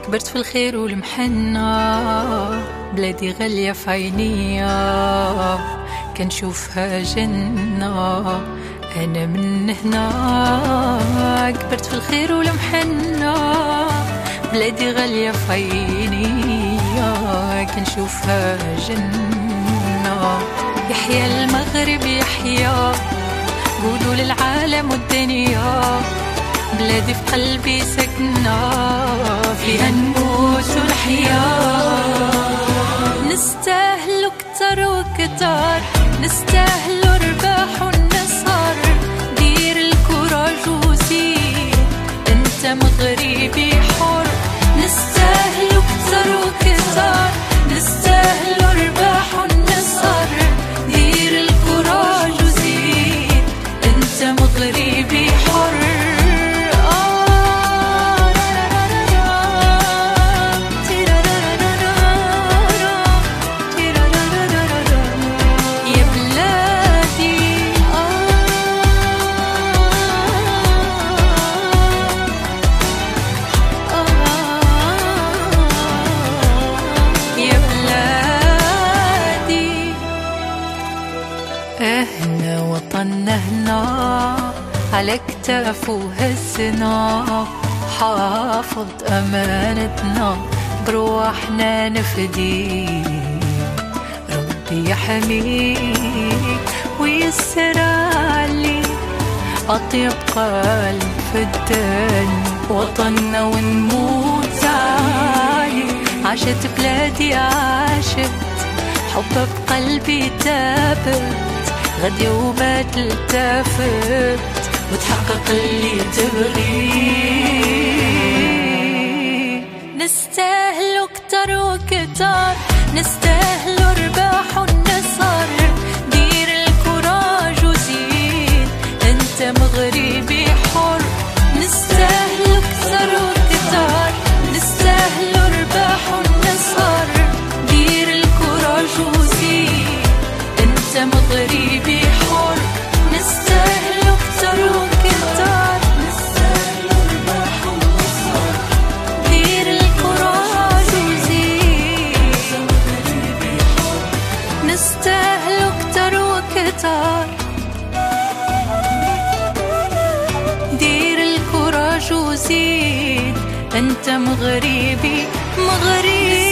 كبرت في الخير والمحنة، بلادي غالية في عينيا، كنشوفها جنة أنا من هنا. كبرت في الخير والمحنة، بلادي غالية في عينيا، كنشوفها جنة. يحيى المغرب يحيى، قولوا للعالم والدنيا، بلادي في قلبي سكنة، فيها نموت والحياة. نستاهلو كتر وكتر، نستاهلو رباح والنصر، دير الكوراج وزيد انت مغربي حر. نستاهلو كتر وكتر، نستاهلو رباح والنصر، دير الكوراج وزيد انت مغربي حر. هنا وطننا هنا، على كتافه هزنا، حافظ أمانتنا بروحنا نفدي. ربي يحميك ويسر عليك، أطيب قلب في الدنيا وطننا ونموت عليه. عاشت بلادي عاشت، حب بقلبي تابت، غدي وما تلتفت، وتحقق اللي تبغيه. نستاهلو كتر وكتر، نستاهلو رباح والنصر، دير الكوراج وزيد انت مغربي حر. نستاهلو كتر وكتر، نستاهلو رباح والنصر، دير الكوراج وزيد انت مغربي حر. نستاهلو كتر وكتر، نستاهلو رباح والنصر، دير الكوراج وزيد مغربي حر. نستاهلو كتر وكتر، دير الكوراج وزيد انت مغربي مغربي.